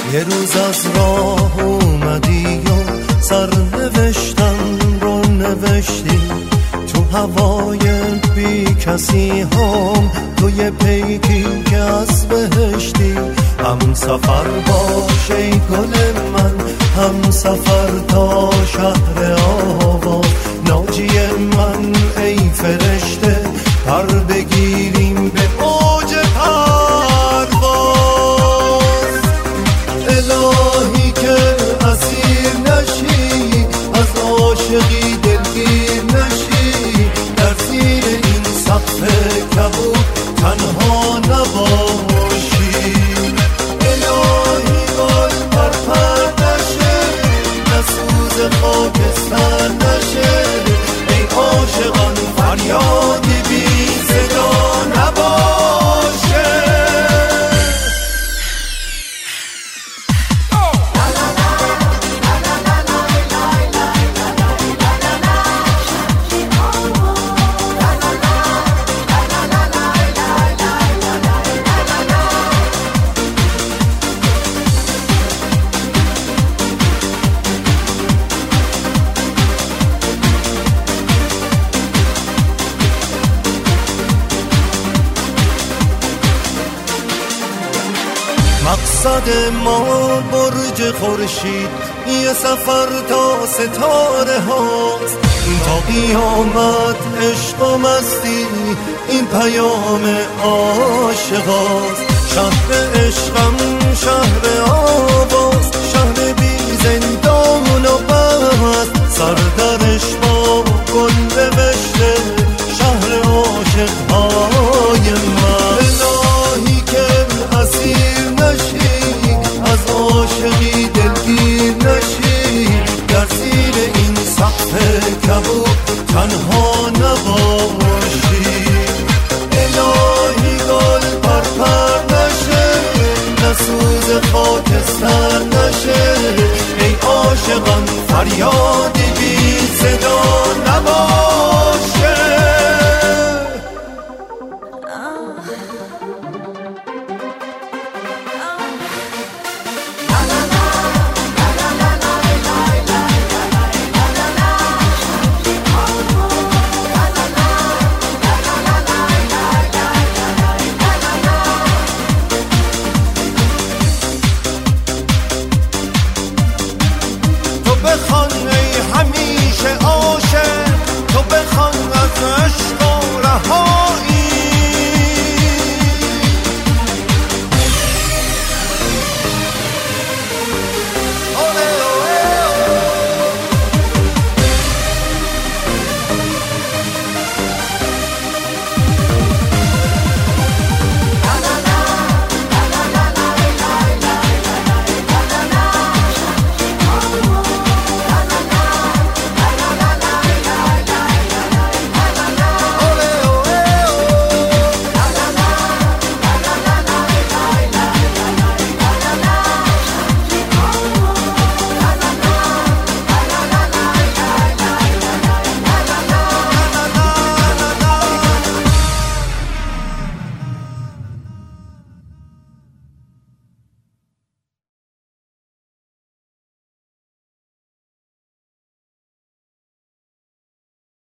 یه روز از راه اومدی و سرنوشتم رو نوشتی تو هوای بی کسی هم، توی پیکی که از بهشتی. هم سفر باش ای گل من، هم سفر تا شهر آواز. ناجی من ای فرشته، پر بگیریم به اوج پرواز. الهی که اسیر نشی، از عاشقی دلگیر نشی، در زیر این سقف کبود تنها نباشی. الهی گل پرپر نشه، نسوز خاکستر نشه، ای عاشقان فریادی بی صدا نباشه. مقصد ما برج خورشید، یه سفر تا ستاره هاست. تا قیامت عشق و مستی، این پیام عاشقاست. شهر عشقم شهر آواز، شهر بی زندان و بست. سردرش با گل نوشته، شهر عاشقهای من. الهی که اسیر نشی، از عاشقی دلگیر نشی، در زیر این سقف کبود تنها نباشی. الهی گل پرپر نشه، نسوز خاکستر نشه، ای عاشقان فریادی